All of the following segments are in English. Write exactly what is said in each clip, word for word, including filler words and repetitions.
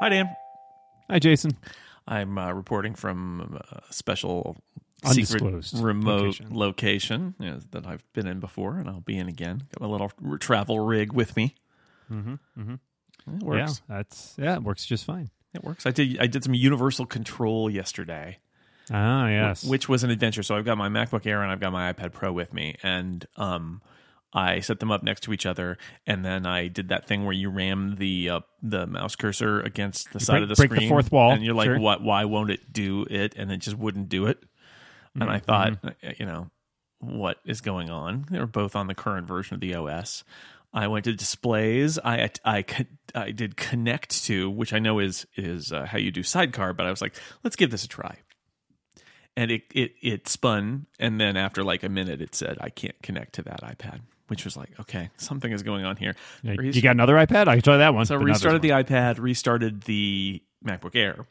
Hi, Dan. Hi, Jason. I'm uh, reporting from a special Undisclosed secret remote location, location you know, that I've been in before, and I'll be in again. Got my little r- travel rig with me. Mm-hmm, mm-hmm. It works. Yeah, that's yeah, it works just fine. It works. I did. I did some Universal Control yesterday. Ah, yes. Which was an adventure. So I've got my MacBook Air and I've got my iPad Pro with me, and um, I set them up next to each other, and then I did that thing where you ram the uh, the mouse cursor against the you side break, of the break screen, the fourth wall, and you're like, sure. "What? Why won't it do it?" And it just wouldn't do it. And Mm-hmm. I thought, you know, what is going on? They were both on the current version of the O S. I went to displays. I I I did connect to, which I know is is uh, how you do Sidecar, but I was like, let's give this a try. And it, it it spun, and then after like a minute, it said, I can't connect to that iPad, which was like, okay, something is going on here. Yeah, you got another iPad? I can try that one. So I restarted the iPad, restarted the MacBook Air,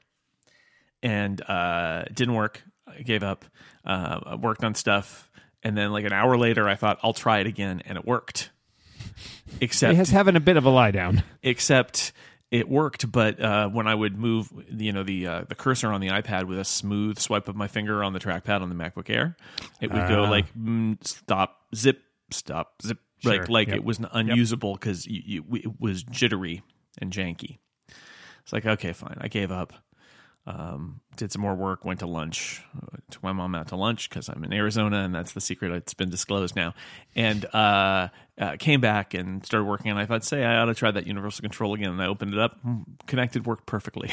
and uh, it didn't work. I gave up. Uh, I worked on stuff, and then like an hour later, I thought, I'll try it again, and it worked. Except it has having a bit of a lie down. Except it worked, but uh, when I would move, you know, the uh, the cursor on the iPad with a smooth swipe of my finger on the trackpad on the MacBook Air, it would uh, go like mm, stop, zip, stop, zip, sure. like like yep. it was unusable because yep. it was jittery and janky. It's like, okay, fine, I gave up. Um, did some more work, went to lunch, uh, took my mom out to lunch because I'm in Arizona, and that's the secret. It's been disclosed now. And uh, uh, came back and started working, and I thought, say, I ought to try that Universal Control again. And I opened it up, connected, worked perfectly.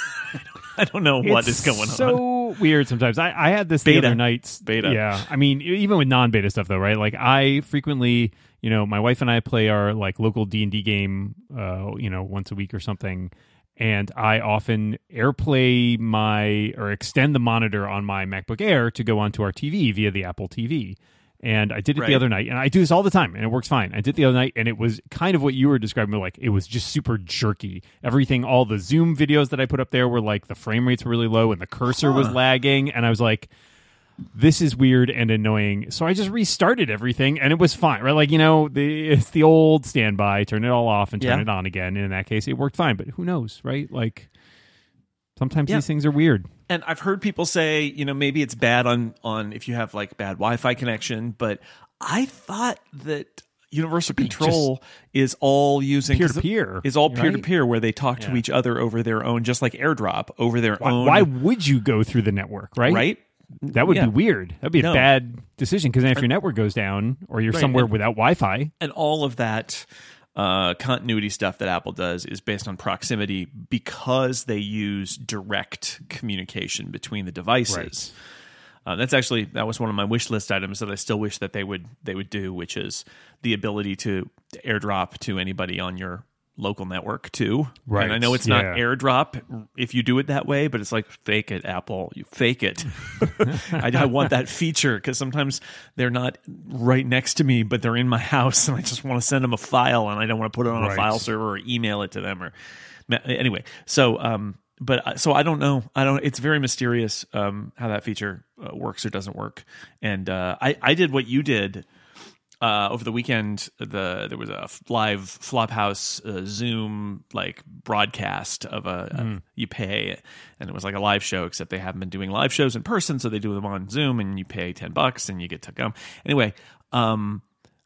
I don't know what it's is going so on. So weird sometimes. I, I had this Beta. the other night. Beta. Yeah. I mean, even with non-beta stuff, though, right? Like, I frequently, you know, my wife and I play our, like, local D and D game, uh, you know, once a week or something. And I often AirPlay my or extend the monitor on my MacBook Air to go onto our T V via the Apple T V. And I did it right. the other night, and I do this all the time, and it works fine. I did it the other night, and it was kind of what you were describing, like it was just super jerky. Everything, all the Zoom videos that I put up there were like the frame rates were really low, and the cursor huh. was lagging, and I was like, this is weird and annoying. So I just restarted everything, and it was fine, right? Like, you know, the, it's the old standby, turn it all off and turn yeah. it on again. And in that case, it worked fine, but who knows, right? Like, sometimes yeah. these things are weird. And I've heard people say, you know, maybe it's bad on, on if you have like bad Wi-Fi connection, but I thought that Universal Control just is all using peer-to-peer. Is all right? peer-to-peer where they talk to yeah. each other over their own, just like AirDrop over their why, own. Why would you go through the network, right? Right? That would yeah. be weird. That'd be a no. bad decision because then if your network goes down or you're right. somewhere and, without Wi-Fi. And all of that uh, continuity stuff that Apple does is based on proximity because they use direct communication between the devices. Right. Uh, that's actually, that was one of my wish list items that I still wish that they would they would do, which is the ability to AirDrop to anybody on your local network too. Right. And I know it's yeah. not AirDrop if you do it that way, but it's like, fake it, Apple. You fake it. I, I want that feature because sometimes they're not right next to me, but they're in my house and I just want to send them a file and I don't want to put it on right. a file server or email it to them or anyway. So, um, but so I don't know. I don't. It's very mysterious um, how that feature uh, works or doesn't work. And uh, I, I did what you did. Uh, over the weekend, the there was a live Flophouse uh, Zoom like broadcast of a, mm. a you pay, and it was like a live show, except they haven't been doing live shows in person, so they do them on Zoom, and you pay ten bucks and you get to come. Anyway, um,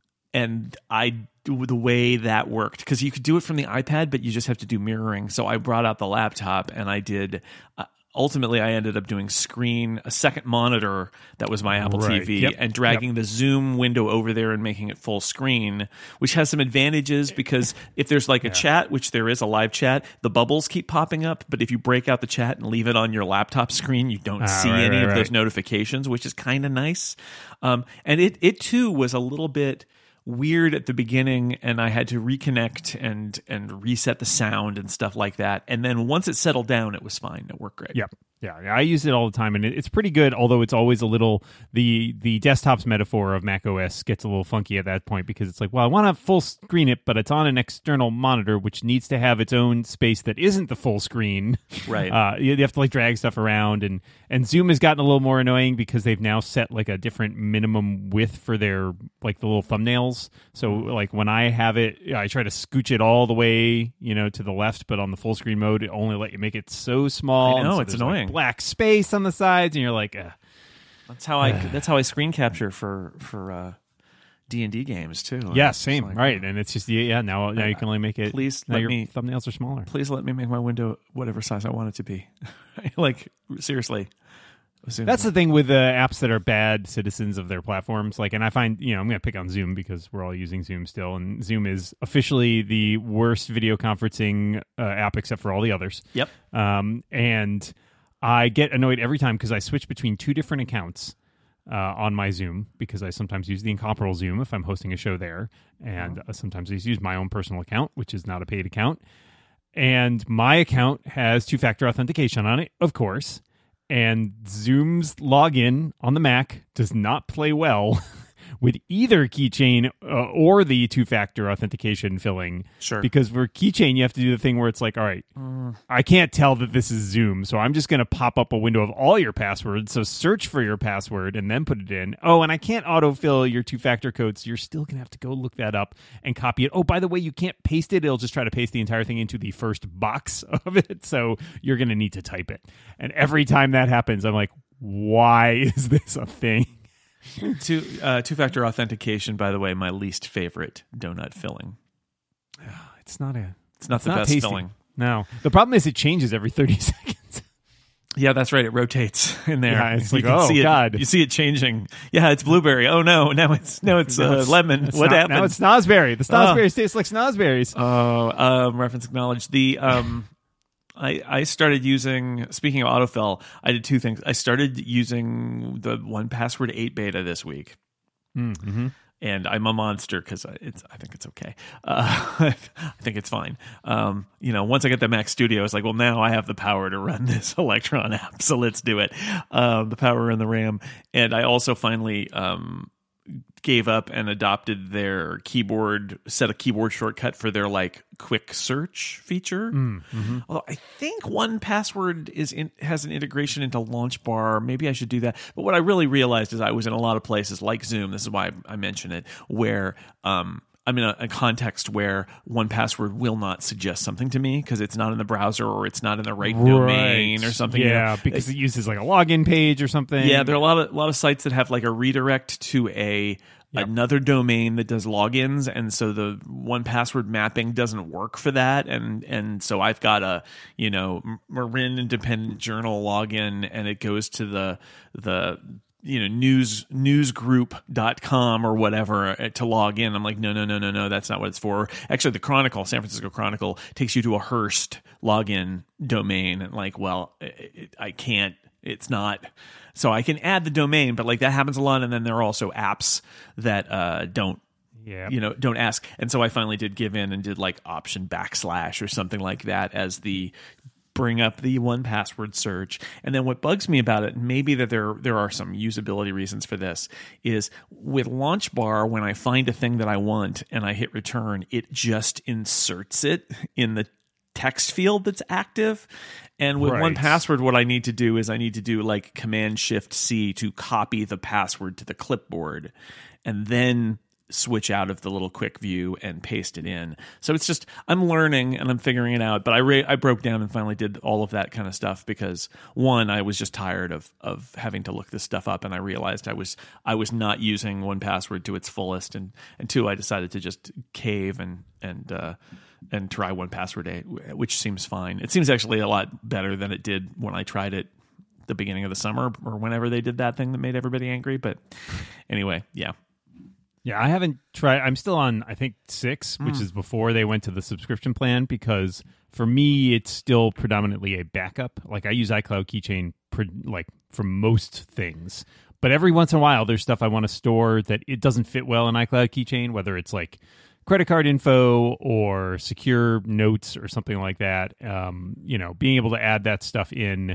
and I do the way that worked because you could do it from the iPad, but you just have to do mirroring. So I brought out the laptop and I did. Uh, Ultimately, I ended up doing screen, a second monitor that was my Apple right. T V, yep. and dragging yep. the Zoom window over there and making it full screen, which has some advantages because if there's like a yeah. chat, which there is a live chat, the bubbles keep popping up. But if you break out the chat and leave it on your laptop screen, you don't ah, see right, any right, of right. those notifications, which is kind of nice. Um, and it, it too was a little bit weird at the beginning, and I had to reconnect and and reset the sound and stuff like that. And then once it settled down, it was fine. It worked great. Yep. Yeah, I use it all the time, and it, it's pretty good. Although it's always a little the the desktop's metaphor of Mac O S gets a little funky at that point because it's like, well, I want to full screen it, but it's on an external monitor, which needs to have its own space that isn't the full screen. Right. Uh, you, you have to like drag stuff around, and and Zoom has gotten a little more annoying because they've now set like a different minimum width for their like the little thumbnails. So like when I have it, I try to scooch it all the way, you know, to the left, but on the full screen mode, it only let you make it so small. I know, so it's there's, like, annoying. black space on the sides, and you're like, Ugh. That's how I. That's how I screen capture for for uh, D and D games too. Yeah, It's same, like, right? And it's just yeah. Now, now you can only make it. Please now let your me- thumbnails are smaller. Please let me make my window whatever size I want it to be. Like seriously. That's the thing with the apps that are bad citizens of their platforms. Like, and I find, you know, I'm going to pick on Zoom because we're all using Zoom still, and Zoom is officially the worst video conferencing uh, app except for all the others. Yep. Um, and I get annoyed every time because I switch between two different accounts uh, on my Zoom because I sometimes use the incomparable Zoom if I'm hosting a show there, and uh, sometimes I just use my own personal account, which is not a paid account. And my account has two-factor authentication on it, of course. And Zoom's login on the Mac does not play well with either keychain uh, or the two-factor authentication filling. Sure. Because for keychain, you have to do the thing where it's like, all right, mm. I can't tell that this is Zoom, so I'm just going to pop up a window of all your passwords. So search for your password and then put it in. Oh, and I can't autofill your two-factor code, so you're still going to have to go look that up and copy it. Oh, by the way, you can't paste it. It'll just try to paste the entire thing into the first box of it, so you're going to need to type it. And every time that happens, I'm like, why is this a thing? Two uh, two-factor authentication, by the way, my least favorite donut filling. It's not a. It's not it's the not best tasty. filling. No, the problem is it changes every thirty seconds. Yeah, that's right. It rotates in there. Yeah, it's You like, can oh, see it, God. You see it changing. Yeah, it's blueberry. Oh no, now it's no, it's, Now uh, it's- lemon. it's What not- happened? Now it's snozzberry. The snozzberries taste like snozzberries. Oh, um, reference acknowledged. The um, I I started using. Speaking of autofill, I did two things. I started using the one password eight beta this week, Mm-hmm. and I'm a monster because it's. I think it's okay. Uh, I think it's fine. Um, you know, once I get the Mac Studio, it's like, well, now I have the power to run this Electron app, so let's do it. Um, the power and the RAM, and I also finally um. gave up and adopted their keyboard, set a keyboard shortcut for their like quick search feature. Mm-hmm. Although I think one password is in, has an integration into Launch Bar. Maybe I should do that. But what I really realized is I was in a lot of places like Zoom. This is why I mention it, where um, I'm in a, a context where one password will not suggest something to me because it's not in the browser or it's not in the right, Right. domain or something. you Yeah, know? because it uses like a login page or something. Yeah, there are a lot of a lot of sites that have like a redirect to a Yep. another domain that does logins, and so the one password mapping doesn't work for that, and and so I've got a you know Marin Independent Journal login, and it goes to the the you know news newsgroup dot com or whatever to log in. I'm like, no no no no no, that's not what it's for. Actually, the Chronicle, San Francisco Chronicle, takes you to a Hearst login domain, and like, well, it, it, I can't. It's not. So I can add the domain, but like that happens a lot. And then there are also apps that uh, don't, Yeah. you know, don't ask. And so I finally did give in and did like option backslash or something like that as the bring up the one password search. And then what bugs me about it, maybe that there there are some usability reasons for this, is with Launch Bar, when I find a thing that I want and I hit return, it just inserts it in the text field that's active. And with Right. one password, what I need to do is I need to do like Command Shift C to copy the password to the clipboard and then switch out of the little quick view and paste it in. So it's just, I'm learning and I'm figuring it out, but I ra- I broke down and finally did all of that kind of stuff because one, I was just tired of of having to look this stuff up, and I realized I was I was not using one password to its fullest, and and two, I decided to just cave and and uh and try one password eight, which seems fine. It seems actually a lot better than it did when I tried it the beginning of the summer or whenever they did that thing that made everybody angry. But anyway, yeah. Yeah, I haven't tried. I'm still on, I think, six, which Mm. is before they went to the subscription plan, because for me, it's still predominantly a backup. Like, I use iCloud Keychain pre- like for most things. But every once in a while, there's stuff I want to store that it doesn't fit well in iCloud Keychain, whether it's like credit card info or secure notes or something like that. Um, you know, being able to add that stuff in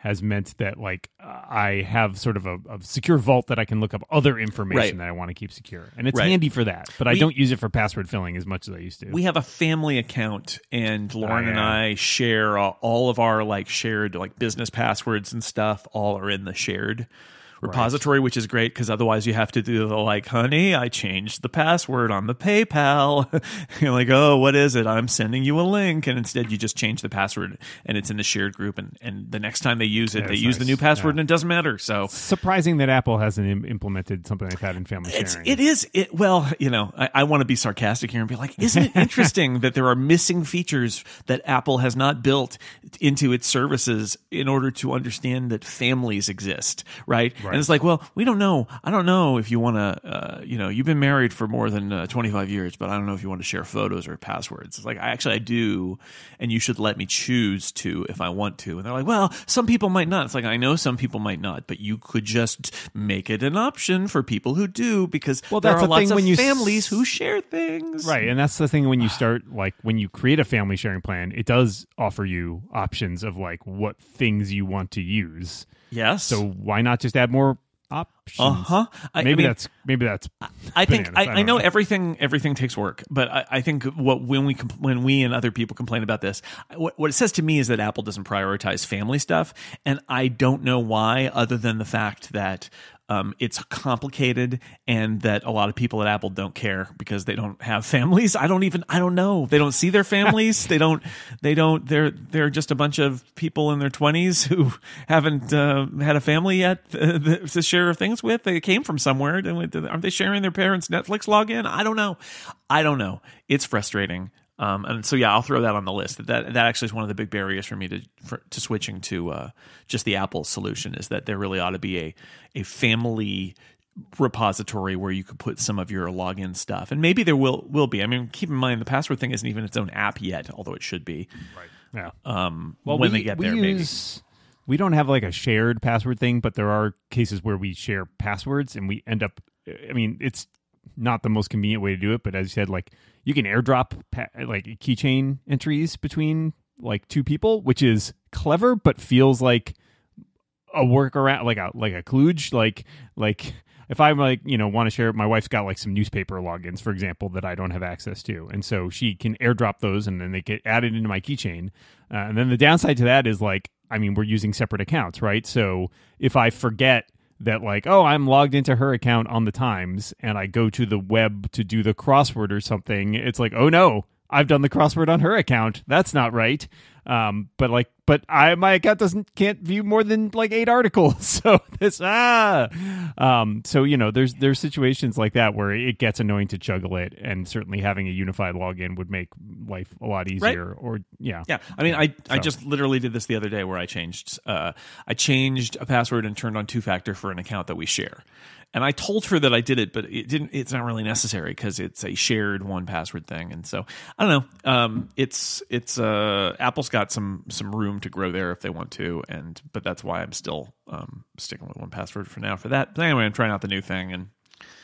has meant that like I have sort of a, a secure vault that I can look up other information Right. that I want to keep secure, and it's Right. handy for that. But I We- don't use it for password filling as much as I used to. We have a family account, and Lauren Oh, and yeah. I share all, all of our like shared like business passwords and stuff. All are in the shared repository, which is great because otherwise you have to do the like, honey, I changed the password on the PayPal. You're like, oh, what is it? I'm sending you a link, and instead you just change the password, and it's in the shared group. And, and the next time they use it, Yeah, they that's use the nice. new password, Yeah. and it doesn't matter. So Surprising that Apple hasn't Im- implemented something like that in family It's, sharing. it is it well, you know, I, I want to be sarcastic here and be like, isn't it interesting that there are missing features that Apple has not built into its services in order to understand that families exist, right? Right. And it's like, well, we don't know. I don't know if you want to, uh, you know, you've been married for more than uh, twenty-five years, but I don't know if you want to share photos or passwords. It's like, I actually I do, and you should let me choose to if I want to. And they're like, well, some people might not. It's like, I know some people might not, but you could just make it an option for people who do, because Well, there that's are the lots thing of when you s- families who share things. Right, and that's the thing when you start, like, when you create a family sharing plan, it does offer you options of, like, what things you want to use. Yes. So why not just add more options? Uh-huh. I- I Maybe mean- that's maybe that's. I think bananas. I, I I don't know know. everything everything takes work, but I, I think what when we compl- when we and other people complain about this, what, what it says to me is that Apple doesn't prioritize family stuff, and I don't know why, other than the fact that um, it's complicated and that a lot of people at Apple don't care because they don't have families. I don't even I don't know. They don't see their families. they don't they don't. They're they're just a bunch of people in their twenties who haven't uh, had a family yet uh, to share things with. They came from somewhere. Aren't they sharing their parents' Netflix login? I don't know. I don't know. It's frustrating. Um, and so, yeah, I'll throw that on the list. That that actually is one of the big barriers for me to for, to switching to uh, just the Apple solution, is that there really ought to be a a family repository where you could put some of your login stuff, and maybe there will will be. I mean, keep in mind the password thing isn't even its own app yet, although it should be. Right. Yeah. Um, Well, when we, they get we there, maybe. use, we don't have like a shared password thing, but there are cases where we share passwords, and we end up. I mean, it's not the most convenient way to do it, but as you said, like you can airdrop pa- like keychain entries between like two people, which is clever, but feels like a workaround, like a like a kludge, like like. If I'm like, you know, want to share, my wife's got like some newspaper logins, for example, that I don't have access to. And so she can airdrop those and then they get added into my keychain. Uh, and then the downside to that is like, I mean, we're using separate accounts, right? So if I forget that like, oh, I'm logged into her account on the Times and I go to the web to do the crossword or something, it's like, oh no, I've done the crossword on her account. That's not right. Um, but like, but I my account doesn't can't view more than like eight articles. So this ah, um, so you know, there's there's situations like that where it gets annoying to juggle it, and certainly having a unified login would make life a lot easier. Or yeah, Yeah, I mean, I, I So- just literally did this the other day where I changed uh, I changed a password and turned on two factor for an account that we share, and I told her that I did it, but it didn't. It's not really necessary because it's a shared one password thing, and so I don't know. Um, it's it's uh, Apple's got some some room to grow there if they want to, and but that's why I'm still um, sticking with one password for now for that. But anyway, I'm trying out the new thing, and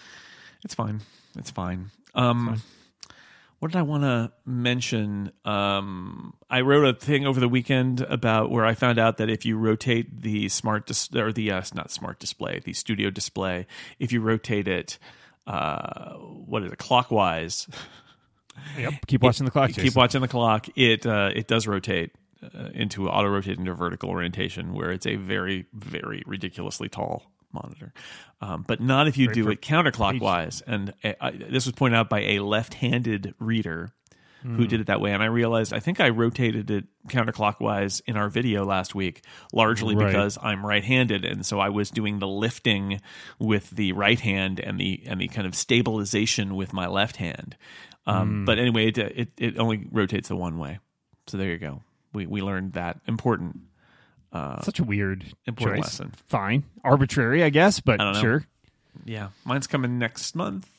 it's fine. It's fine. Um, What did I want to mention? Um, I wrote a thing over the weekend about where I found out that if you rotate the smart dis- or the uh, not smart display, the studio display, if you rotate it, uh, what is it, clockwise? yep. Keep watching the clock. Keep Jason. watching the clock. It uh, it does rotate uh, into auto rotate into vertical orientation, where it's a very very ridiculously tall monitor, um, but not if you Great do for it counterclockwise. And uh, I, this was pointed out by a left-handed reader who Hmm. did it that way, and I realized I think I rotated it counterclockwise in our video last week, largely Right. because I'm right-handed, and so I was doing the lifting with the right hand and the and the kind of stabilization with my left hand. Um, Hmm. But anyway, it, it it only rotates the one way. So there you go. We we learned that important. Uh, Such a weird important choice. lesson. Fine, arbitrary, I guess, but I don't know. sure. Yeah, mine's coming next month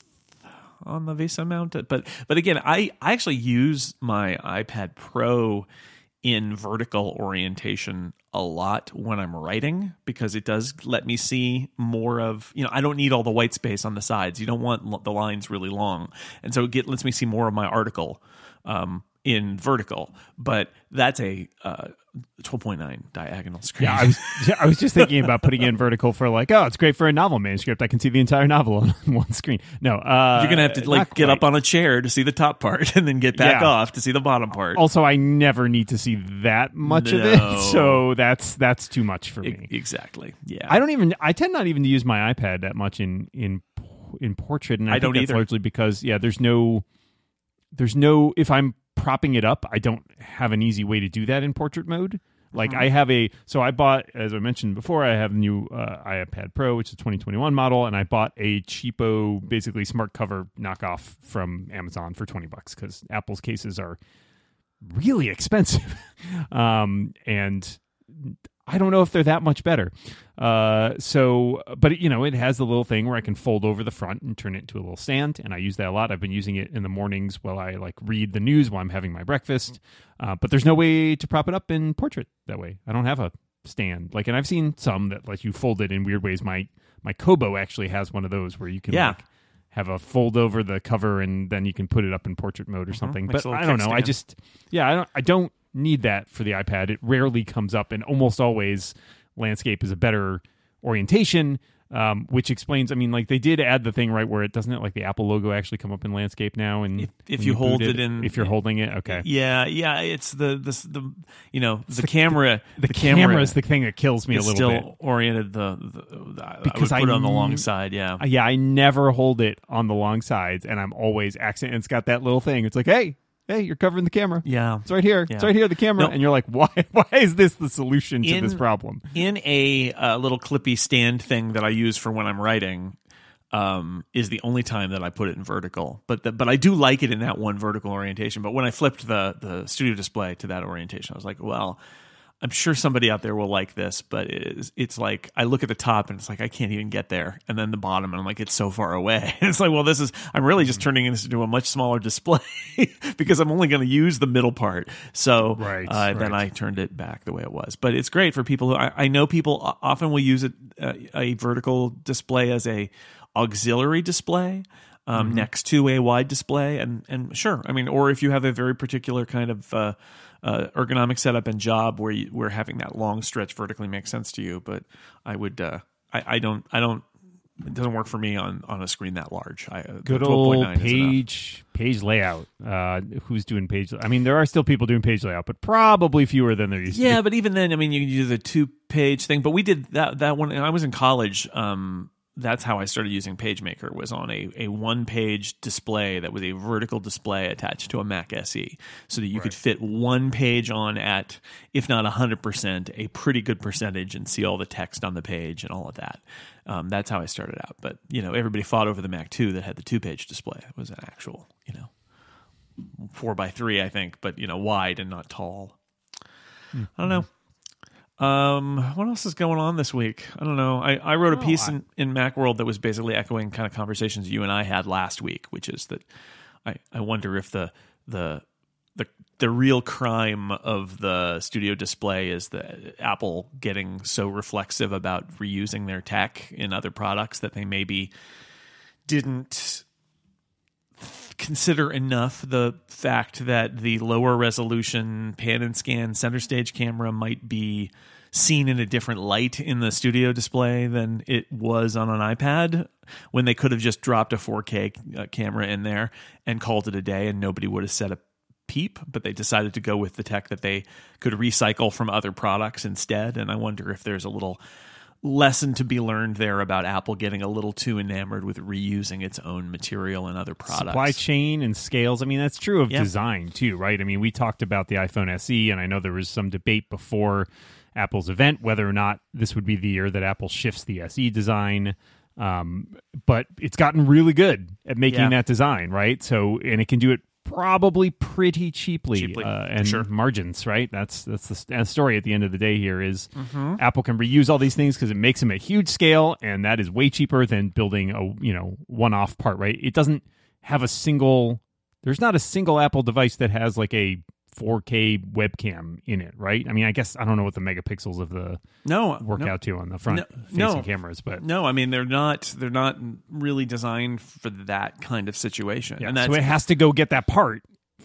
on the Visa mount. But but again, I, I actually use my iPad Pro in vertical orientation a lot when I'm writing, because it does let me see more of, you know, I don't need all the white space on the sides. You don't want l- the lines really long. And so it get, lets me see more of my article um, in vertical, but that's a uh, twelve point nine diagonal screen. Yeah, I was I was just thinking about putting it in vertical for like, oh, it's great for a novel manuscript. I can see the entire novel on one screen. No, uh, you're gonna have to like get up on a chair to see the top part, and then get back Yeah. off to see the bottom part. Also, I never need to see that much of No. it, so that's that's too much for me. E- exactly. Yeah. I don't even. I tend not even to use my iPad that much in in in portrait, and I, I think don't that's either. largely because yeah, there's no, there's no. If I'm propping it up, I don't have an easy way to do that in portrait mode. Like Mm-hmm. I have a, so I bought, as I mentioned before, I have the new uh, iPad Pro, which is a twenty twenty-one model, and I bought a cheapo, basically smart cover knockoff from Amazon for twenty bucks because Apple's cases are really expensive, um, and I don't know if they're that much better. Uh, so, but you know, it has the little thing where I can fold over the front and turn it into a little stand, and I use that a lot. I've been using it in the mornings while I like read the news while I'm having my breakfast. Uh, but there's no way to prop it up in portrait that way. I don't have a stand. Like, and I've seen some that like you fold it in weird ways. My my Kobo actually has one of those where you can Yeah. like have a fold over the cover and then you can put it up in portrait mode or something. Makes But a little I don't know. I kickstand. just yeah, I don't I don't need that for the iPad. It rarely comes up, and almost always landscape is a better orientation, um, which explains, I mean, like they did add the thing right where it doesn't it like the Apple logo actually come up in landscape now, and If- if when you boot hold it in- if you're holding it, okay. Yeah, yeah. It's the the the you know the, camera. The, The, camera is the thing that kills me a is little still bit. oriented the, the, the Because I would put I it on the long kn- side. Yeah. Uh, Yeah, I never hold it on the long sides, and I'm always accent. It's got that little thing. It's like, hey, hey, you're covering the camera. Yeah. It's right here. Yeah. It's right here, the camera. No. And you're like, why? Why is this the solution to In- this problem? In a uh, little clippy stand thing that I use for when I'm writing, um, is the only time that I put it in vertical. But the, but I do like it in that one vertical orientation. But when I flipped the the studio display to that orientation, I was like, well, I'm sure somebody out there will like this, but it is, it's like I look at the top and it's like I can't even get there, and then the bottom and I'm like it's so far away. It's like, well, this is I'm really just turning this into a much smaller display because I'm only going to use the middle part. So Right, uh, then right. I turned it back the way it was. But it's great for people who I, I know people o- often will use it uh, a vertical display as a auxiliary display. Um, next to a wide display, and and sure, I mean, or if you have a very particular kind of uh, uh, ergonomic setup and job where you, where having that long stretch vertically makes sense to you. But I would, uh, I, I don't, I don't. It doesn't work for me on, on a screen that large. I, uh, Good the twelve point old nine is enough. page page layout. Uh, who's doing page? I mean, there are still people doing page layout, but probably fewer than there used to Yeah, be. but even then, I mean, you can do the two page thing. But we did that that one. I was in college. Um, that's how I started using PageMaker. Was on a, a one page display that was a vertical display attached to a Mac S E, so that you could fit one page on at, if not a hundred percent, a pretty good percentage, and see all the text on the page and all of that. Um, that's how I started out. But you know, everybody fought over the Mac two that had the two page display. It was an actual, you know, four by three, I think, but you know, wide and not tall. I don't know. Um, what else is going on this week? I don't know. I, I wrote a Oh, piece I- in, in Macworld that was basically echoing kind of conversations you and I had last week, which is that I, I wonder if the the the the real crime of the studio display is the Apple getting so reflexive about reusing their tech in other products that they maybe didn't consider enough the fact that the lower resolution pan and scan center stage camera might be seen in a different light in the studio display than it was on an iPad, when they could have just dropped a four K uh, camera in there and called it a day and nobody would have said a peep. But they decided to go with the tech that they could recycle from other products instead. And I wonder if there's a little lesson to be learned there about Apple getting a little too enamored with reusing its own material in other products. Supply chain and scales. I mean, that's true of Yeah. design too, right? I mean, we talked about the iPhone S E, and I know there was some debate before Apple's event whether or not this would be the year that Apple shifts the S E design. Um, but it's gotten really good at making Yeah. that design, right? So, and it can do it probably pretty cheaply, Cheaply, uh, for and sure. margins, right? That's that's the st- story at the end of the day here is Mm-hmm. Apple can reuse all these things because it makes them at huge scale, and that is way cheaper than building a you know one-off part, right? It doesn't have a single. There's not a single Apple device that has like a four K webcam in it, right? I mean, I guess I don't know what the megapixels of the No, work no. out to on the front No, facing no. cameras, but No, I mean they're not. They're not really designed for that kind of situation. yeah, and that's so it has to go get that part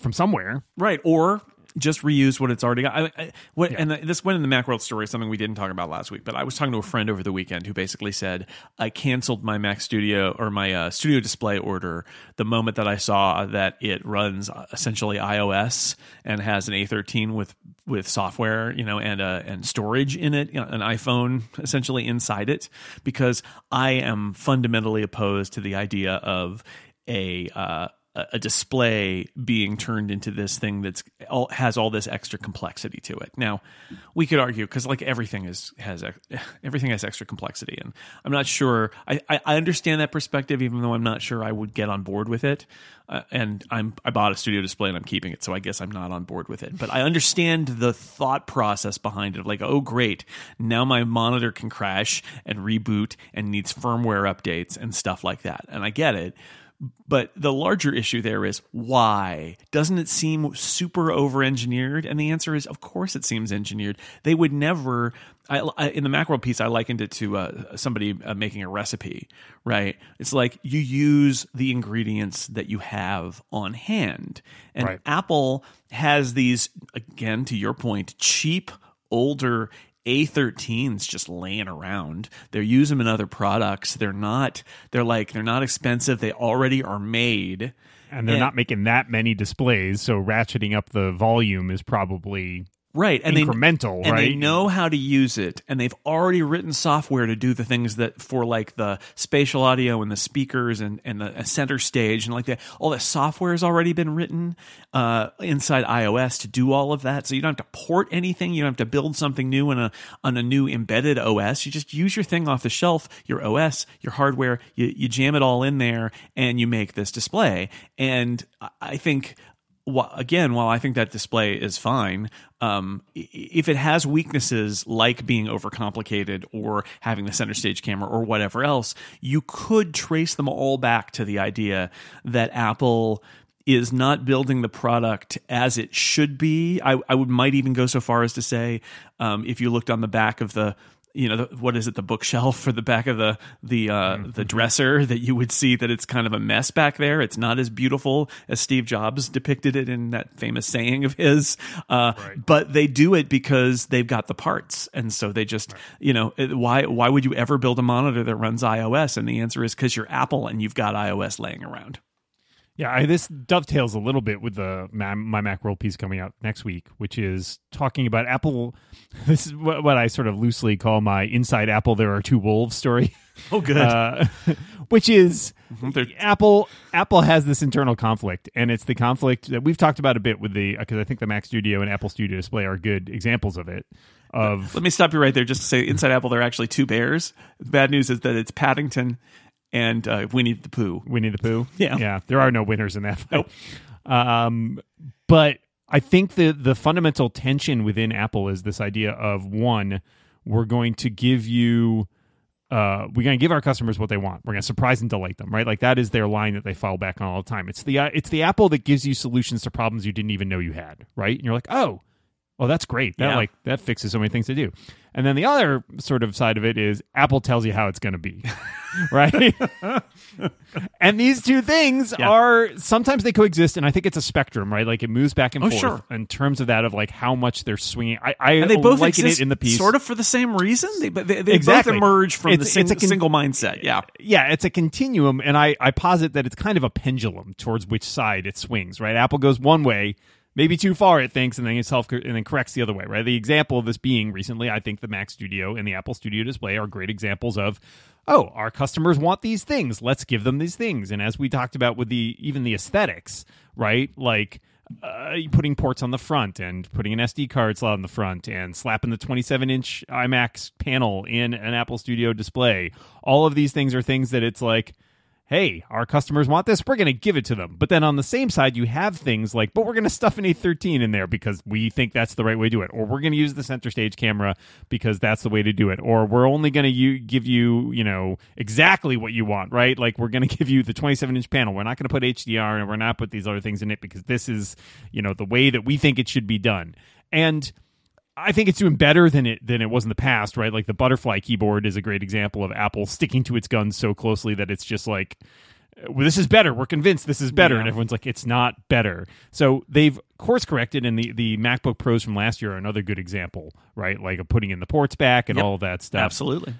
from somewhere. Right. Or just reuse what it's already got. I, I, what, Yeah. And the, this went in the Macworld story, something we didn't talk about last week, but I was talking to a friend over the weekend who basically said, I canceled my Mac Studio or my uh, Studio Display order the moment that I saw that it runs essentially iOS and has an A thirteen with with software, you know, and uh, and storage in it, you know, an iPhone essentially inside it, because I am fundamentally opposed to the idea of a uh, a display being turned into this thing that's all has all this extra complexity to it. Now, we could argue, because like everything is has everything has extra complexity, and I'm not sure. I, I, I understand that perspective, even though I'm not sure I would get on board with it. Uh, and I'm I bought a Studio Display and I'm keeping it, so I guess I'm not on board with it. But I understand the thought process behind it. Of like, oh great, now my monitor can crash and reboot and needs firmware updates and stuff like that, and I get it. But the larger issue there is, why? Doesn't it seem super over-engineered? And the answer is, of course it seems engineered. They would never... I, I, in the Macworld piece, I likened it to uh, somebody uh, making a recipe, right? It's like you use the ingredients that you have on hand. And Right. Apple has these, again, to your point, cheap, older A thirteens just laying around. They use them in other products. They're not, they're like, they're not expensive. They already are made. And they're And- not making that many displays, so ratcheting up the volume is probably Right. And incremental, they, and right? they know how to use it. And they've already written software to do the things that for like the spatial audio and the speakers and, and the center stage and like that. All that software has already been written uh, inside iOS to do all of that. So you don't have to port anything. You don't have to build something new in a, on a new embedded O S. You just use your thing off the shelf, your O S, your hardware, you, you jam it all in there and you make this display. And I think... Well, again, while I think that display is fine, um, if it has weaknesses like being overcomplicated or having the center stage camera or whatever else, you could trace them all back to the idea that Apple is not building the product as it should be. I, I would might even go so far as to say, um, if you looked on the back of the you know, the, what is it, the bookshelf for the back of the the uh, mm-hmm. the dresser, that you would see that it's kind of a mess back there. It's not as beautiful as Steve Jobs depicted it in that famous saying of his. Uh, right. But they do it because they've got the parts, and so they just, right. you know, why why would you ever build a monitor that runs iOS? And the answer is because you're Apple and you've got iOS laying around. Yeah, I, this dovetails a little bit with the my, my Macworld piece coming out next week, which is talking about Apple. This is what, what I sort of loosely call my Inside Apple There Are Two Wolves story. Oh, good. Uh, which is mm-hmm. Apple. Apple has this internal conflict, and it's the conflict that we've talked about a bit with the, because I think the Mac Studio and Apple Studio Display are good examples of it. Of Let me stop you right there just to say, Inside Apple, there are actually two bears. The bad news is that it's Paddington and uh, Winnie the Pooh. Winnie the Pooh? Yeah. Yeah, there are no winners in that fight. Nope. Um, but I think the, the fundamental tension within Apple is this idea of, one, we're going to give you, uh, we're going to give our customers what they want. We're going to surprise and delight them, right? Like that is their line that they fall back on all the time. It's the, uh, it's the Apple that gives you solutions to problems you didn't even know you had, right? And you're like, oh, well, that's great. That yeah. like that fixes so many things to do. And then the other sort of side of it is Apple tells you how it's going to be, right? And these two things yeah. are, sometimes they coexist, and I think it's a spectrum, right? Like it moves back and oh, forth sure. in terms of that, of like how much they're swinging. I, I and they both liken exist it in the piece sort of for the same reason. They, they, they exactly. both emerge from it's, the sing, it's a con- single mindset. Yeah, yeah, it's a continuum, and I, I posit that it's kind of a pendulum towards which side it swings, right? Apple goes one way, maybe too far, it thinks, and then it self and then corrects the other way, right? The example of this being recently, I think the Mac Studio and the Apple Studio Display are great examples of, oh, our customers want these things, let's give them these things. And as we talked about with the even the aesthetics, right? Like uh, putting ports on the front and putting an S D card slot on the front and slapping the twenty-seven inch iMac panel in an Apple Studio Display. All of these things are things that it's like, hey, our customers want this, we're going to give it to them. But then on the same side, you have things like, but we're going to stuff an A thirteen in there because we think that's the right way to do it. Or we're going to use the center stage camera because that's the way to do it. Or we're only going to u- give you, you know, exactly what you want, right? Like we're going to give you the twenty-seven inch panel. We're not going to put H D R and we're not put these other things in it because this is, you know, the way that we think it should be done. And I think it's doing better than it than it was in the past, right? Like the butterfly keyboard is a great example of Apple sticking to its guns so closely that it's just like, well, this is better. We're convinced this is better. Yeah. And everyone's like, it's not better. So they've course corrected, and the, the MacBook Pros from last year are another good example, right? Like of putting in the ports back and Yep. all of that stuff. Absolutely.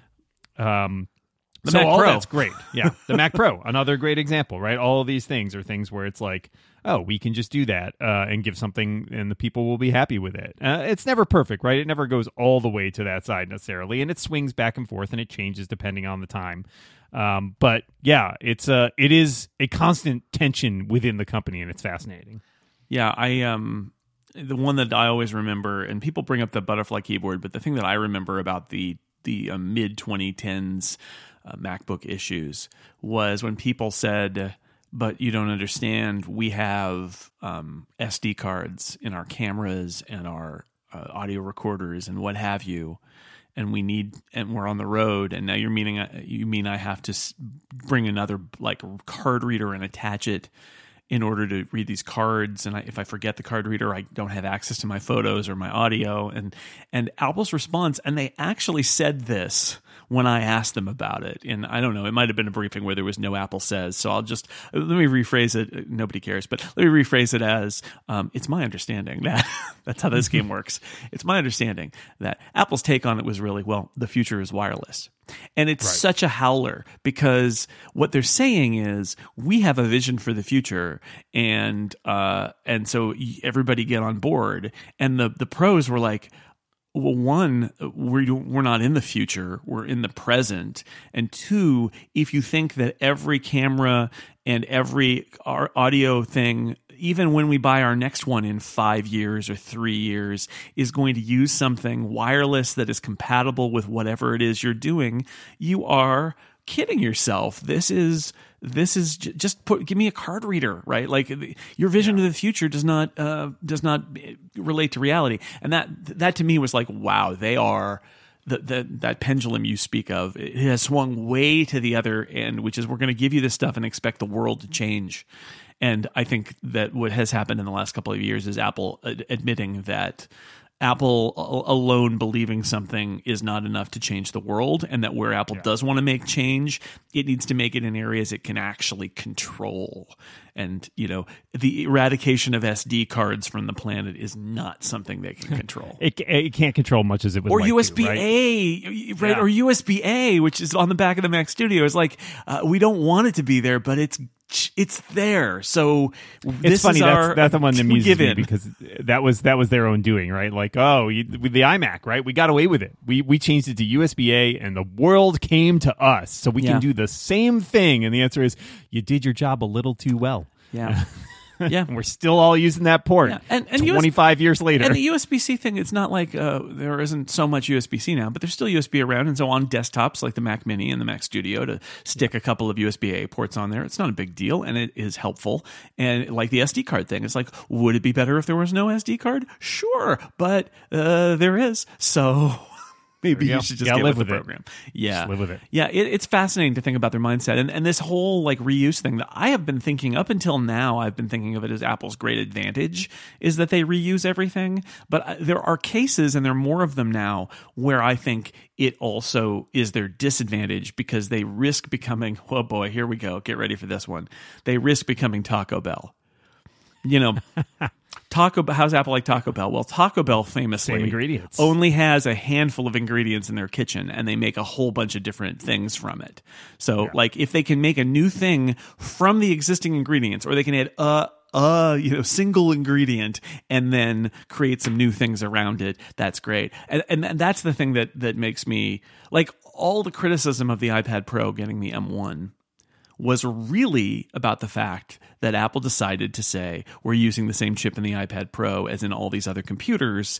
Um, The so Mac all Pro. that's great. Yeah. The Mac Pro, another great example, right? All of these things are things where it's like, oh, we can just do that uh, and give something and the people will be happy with it. Uh, it's never perfect, right? It never goes all the way to that side necessarily. And it swings back and forth and it changes depending on the time. Um, but yeah, it's a, it is a constant tension within the company, and it's fascinating. Yeah, I um the one that I always remember, and people bring up the butterfly keyboard, but the thing that I remember about the the uh, mid twenty tens uh, MacBook issues was when people said, "But you don't understand. We have um, S D cards in our cameras and our uh, audio recorders and what have you." And we need, and we're on the road. And now you're meaning, you mean I have to s- bring another like card reader and attach it in order to read these cards. And I, if I forget the card reader, I don't have access to my photos or my audio. And and Apple's response, and they actually said this when I asked them about it. And I don't know, it might have been a briefing where there was no Apple says. So I'll just, let me rephrase it. Nobody cares, but let me rephrase it as, um, it's my understanding that that's how this game works. It's my understanding that Apple's take on it was really, well, the future is wireless. And it's Right. such a howler because what they're saying is we have a vision for the future, and uh, and so everybody get on board. And the the pros were like, well, one, we're we're not in the future; we're in the present. And two, if you think that every camera and every our audio thing, even when we buy our next one in five years or three years, is going to use something wireless that is compatible with whatever it is you're doing, you are kidding yourself. This is this is j- just put give me a card reader, right? Like the, your vision Yeah. of the future does not uh, does not relate to reality, and that that to me was like, wow, they are. The, the, that pendulum you speak of, it has swung way to the other end, which is we're going to give you this stuff and expect the world to change. And I think that what has happened in the last couple of years is Apple ad- admitting that Apple a- alone believing something is not enough to change the world, and that where Apple Yeah. does want to make change, it needs to make it in areas it can actually control. And, you know, the eradication of S D cards from the planet is not something they can control. It, it can't control much as it would Or like U S B to, right? A, right? Yeah. Or U S B A, which is on the back of the Mac Studio. It's like uh, we don't want it to be there, but it's it's there. So It's this funny. is that's, our, that's the one that we amuses give me in. because that was that was their own doing, right? Like, oh, you, with the iMac, right? We got away with it. We we changed it to U S B A, and the world came to us, so we Yeah. can do the same thing. And the answer is, you did your job a little too well. Yeah, yeah. And we're still all using that port. Yeah. And- and U S twenty-five years later. And the U S B C thing, it's not like uh, there isn't so much U S B C now, but there's still U S B around. And so on desktops like the Mac Mini and the Mac Studio, to stick a couple of U S B A ports on there, it's not a big deal, and it is helpful. And like the S D card thing, it's like, would it be better if there was no S D card? Sure, but uh, there is. So maybe you you go. should You just gotta get live with the with it. program. Yeah, Just live with it. Yeah, it, it's fascinating to think about their mindset, and and this whole like reuse thing that I have been thinking up until now. I've been thinking of it as Apple's great advantage is that they reuse everything. But I- there are cases, and there are more of them now, where I think it also is their disadvantage because they risk becoming. Oh boy, here we go. Get ready for this one. They risk becoming Taco Bell. You know. Taco how's Apple like Taco Bell? Well, Taco Bell famously Same ingredients. only has a handful of ingredients in their kitchen, and they make a whole bunch of different things from it. So, Yeah. like, if they can make a new thing from the existing ingredients, or they can add a a you know single ingredient and then create some new things around it, that's great. And and that's the thing that that makes me like all the criticism of the iPad Pro getting the M one was really about the fact that Apple decided to say we're using the same chip in the iPad Pro as in all these other computers,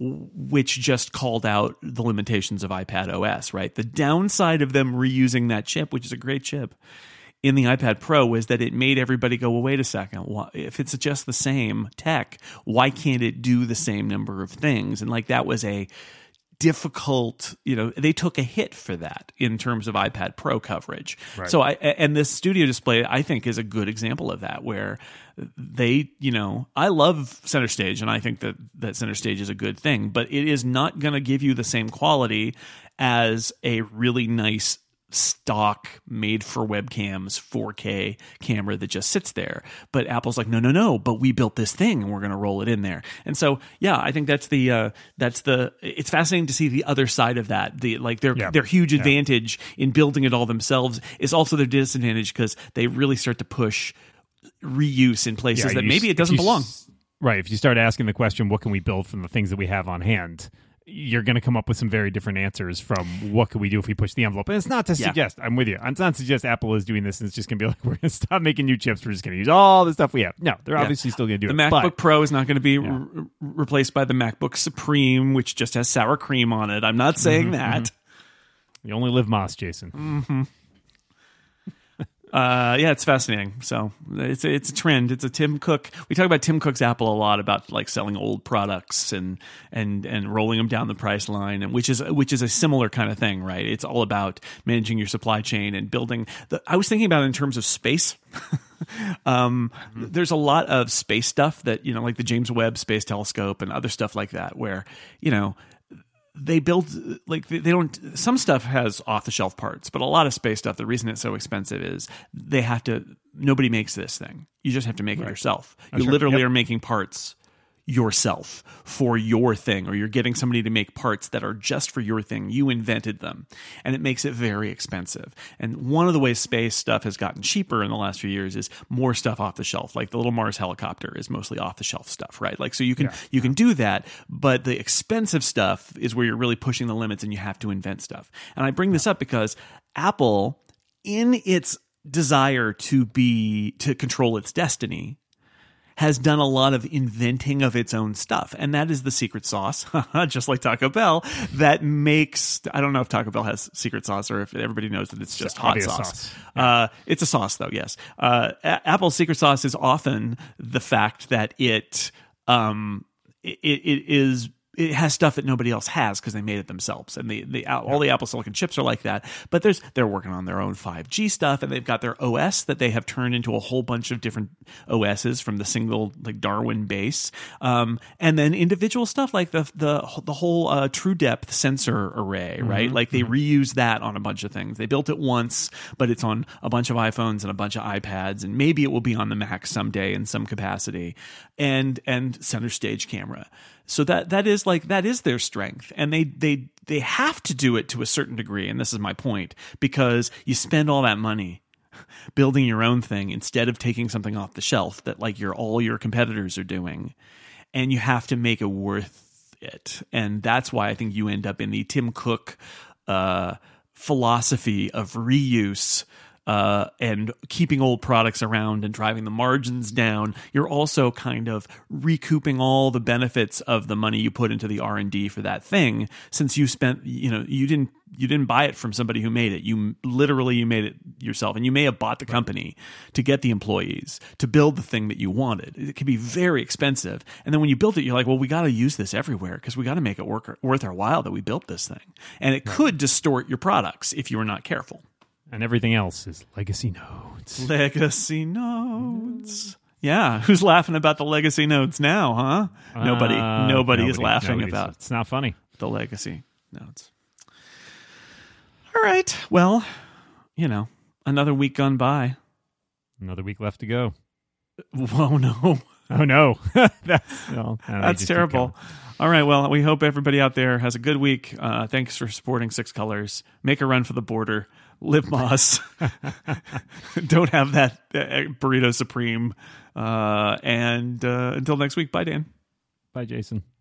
which just called out the limitations of iPad O S, right? The downside of them reusing that chip, which is a great chip, in the iPad Pro was that it made everybody go, well, wait a second. Why, if it's just the same tech, why can't it do the same number of things? And like that was a difficult, you know, they took a hit for that in terms of iPad Pro coverage. Right. So I, and this Studio Display, I think, is a good example of that, where they, you know, I love Center Stage, and I think that, that Center Stage is a good thing, but it is not going to give you the same quality as a really nice stock made for webcams four K camera that just sits there. But Apple's like, no, no, no, but we built this thing and we're going to roll it in there. And so, yeah, I think that's the, uh, that's the, it's fascinating to see the other side of that. The, like their, Yeah. their huge Yeah. advantage in building it all themselves is also their disadvantage because they really start to push reuse in places Yeah, that you maybe s- it doesn't if you belong. s- Right. If you start asking the question, what can we build from the things that we have on hand? You're going to come up with some very different answers from what could we do if we push the envelope. And it's not to Yeah. suggest, I'm with you. It's not to suggest Apple is doing this and it's just going to be like, we're going to stop making new chips. We're just going to use all the stuff we have. No, they're Yeah. obviously still going to do The it. MacBook but Pro is not going to be Yeah. re- replaced by the MacBook Supreme, which just has sour cream on it. I'm not saying that. you only live Moss, Jason. Mm. Uh, yeah, it's fascinating. So it's a, it's a trend. It's a Tim Cook. We talk about Tim Cook's Apple a lot about like selling old products and and and rolling them down the price line, and which is which is a similar kind of thing, right? It's all about managing your supply chain and building. The, I was thinking about it in terms of space. um, Mm-hmm. There's a lot of space stuff that you know, like the James Webb Space Telescope and other stuff like that, where you know. They build like they don't. Some stuff has off the shelf parts, but a lot of space stuff. The reason it's so expensive is they have to. Nobody makes this thing. You just have to make it yourself. You sure. literally Yep. are making parts yourself for your thing, or you're getting somebody to make parts that are just for your thing. You invented them, and it makes it very expensive. And one of the ways space stuff has gotten cheaper in the last few years is more stuff off the shelf. Like the little Mars helicopter is mostly off the shelf stuff, right? Like so you can Yeah. you can do that, but the expensive stuff is where you're really pushing the limits and you have to invent stuff. And I bring this up because Apple, in its desire to be to control its destiny, has done a lot of inventing of its own stuff. And that is the secret sauce, just like Taco Bell, that makes, I don't know if Taco Bell has secret sauce or if everybody knows that it's just It's hot obvious sauce. sauce. Uh, it's a sauce though, yes. Uh, A- Apple's secret sauce is often the fact that it, um, it, it is, it has stuff that nobody else has because they made it themselves, and the, the all the Apple Silicon chips are like that. But there's they're working on their own five G stuff, and they've got their O S that they have turned into a whole bunch of different O Ss from the single like Darwin base, um, and then individual stuff like the the the whole uh, True Depth sensor array, right? Like they reuse that on a bunch of things. They built it once, but it's on a bunch of iPhones and a bunch of iPads, and maybe it will be on the Mac someday in some capacity, and and center stage camera. So that that is like that is their strength, and they they they have to do it to a certain degree. And this is my point, because you spend all that money building your own thing instead of taking something off the shelf that like your all your competitors are doing, and you have to make it worth it. And that's why I think you end up in the Tim Cook uh, philosophy of reuse. Uh, and keeping old products around and driving the margins down, you're also kind of recouping all the benefits of the money you put into the R and D for that thing. Since you spent, you know, you didn't you didn't buy it from somebody who made it. You literally you made it yourself, and you may have bought the company to get the employees to build the thing that you wanted. It can be very expensive, and then when you built it, you're like, well, we got to use this everywhere because we got to make it work worth our while that we built this thing, and it could distort your products if you were not careful. And everything else is legacy notes. Legacy notes. Yeah, who's laughing about the legacy notes now, huh? Nobody. Uh, nobody is nobody. laughing Nobody's- about It's not funny. the legacy notes. All right. Well, you know, another week gone by. Another week left to go. Whoa, no. Oh no, that's, well, no, That's just keep terrible. going. All right. Well, we hope everybody out there has a good week. Uh, thanks for supporting Six Colors. Make a run for the border. Live Moss. Don't have that uh, burrito supreme. Uh, and uh, until next week, bye, Dan. Bye, Jason.